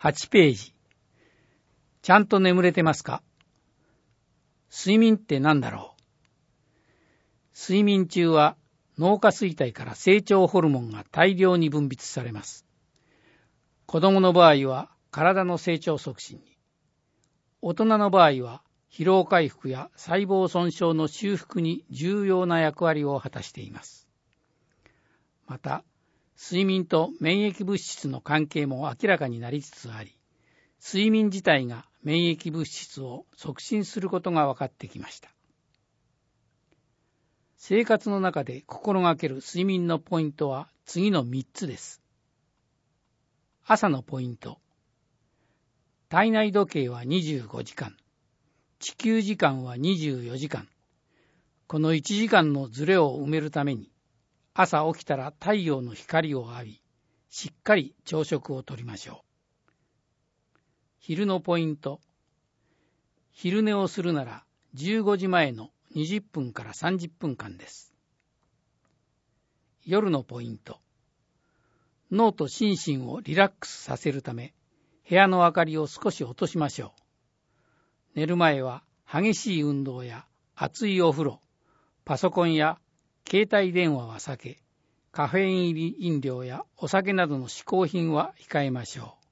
8ページ。ちゃんと眠れてますか？睡眠って何だろう？睡眠中は脳下垂体から成長ホルモンが大量に分泌されます。子供の場合は体の成長促進に、大人の場合は疲労回復や細胞損傷の修復に重要な役割を果たしています。また、睡眠と免疫物質の関係も明らかになりつつあり、睡眠自体が免疫物質を促進することが分かってきました。生活の中で心がける睡眠のポイントは次の3つです。朝のポイント。体内時計は25時間。地球時間は24時間。この1時間のズレを埋めるために、朝起きたら太陽の光を浴び、しっかり朝食をとりましょう。昼のポイント。昼寝をするなら15時前の20分から30分間です。夜のポイント。脳と心身をリラックスさせるため、部屋の明かりを少し落としましょう。寝る前は激しい運動や熱いお風呂、パソコンや携帯電話は避け、カフェイン入り飲料やお酒などの嗜好品は控えましょ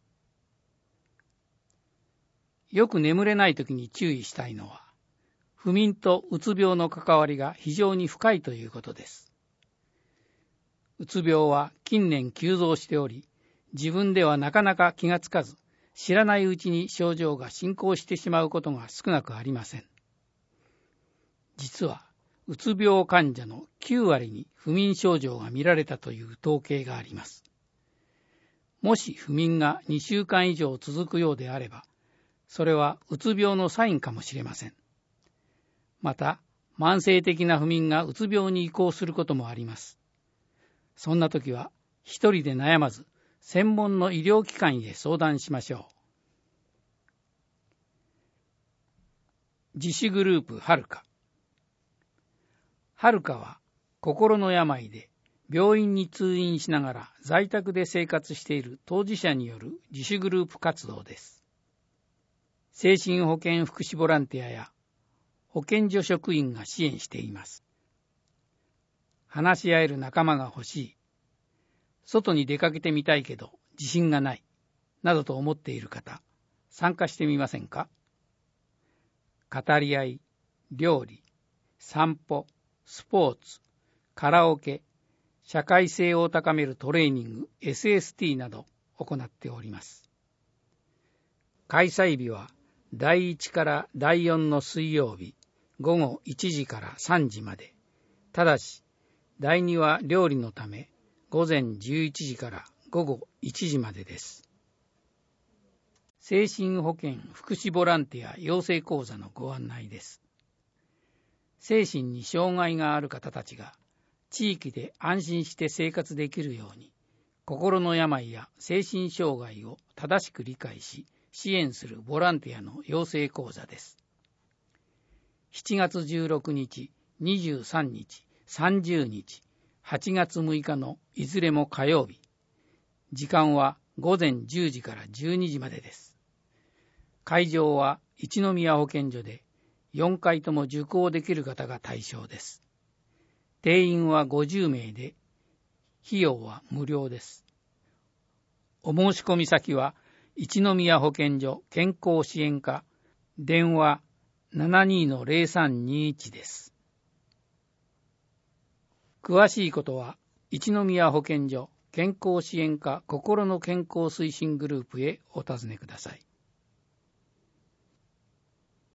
う。よく眠れないときに注意したいのは、不眠とうつ病の関わりが非常に深いということです。うつ病は近年急増しており、自分ではなかなか気がつかず、知らないうちに症状が進行してしまうことが少なくありません。実は、うつ病患者の9割に不眠症状が見られたという統計があります。もし不眠が2週間以上続くようであれば、それはうつ病のサインかもしれません。また、慢性的な不眠がうつ病に移行することもあります。そんな時は、一人で悩まず、専門の医療機関へ相談しましょう。自主グループはるか。はるかは心の病で病院に通院しながら在宅で生活している当事者による自主グループ活動です。精神保健福祉ボランティアや保健所職員が支援しています。話し合える仲間が欲しい、外に出かけてみたいけど自信がない、などと思っている方、参加してみませんか？語り合い、料理、散歩、スポーツ、カラオケ、社会性を高めるトレーニング、SST など行っております。開催日は第1から第4の水曜日、午後1時から3時まで。ただし、第2は料理のため、午前11時から午後1時までです。精神保健福祉ボランティア養成講座のご案内です。精神に障害がある方たちが地域で安心して生活できるように、心の病や精神障害を正しく理解し、支援するボランティアの養成講座です。7月16日、23日、30日、8月6日のいずれも火曜日。時間は午前10時から12時までです。会場は一宮保健所で、4回とも受講できる方が対象です。定員は50名で、費用は無料です。お申し込み先は、一宮保健所健康支援課、電話 72-0321 です。詳しいことは、一宮保健所健康支援課心の健康推進グループへお尋ねください。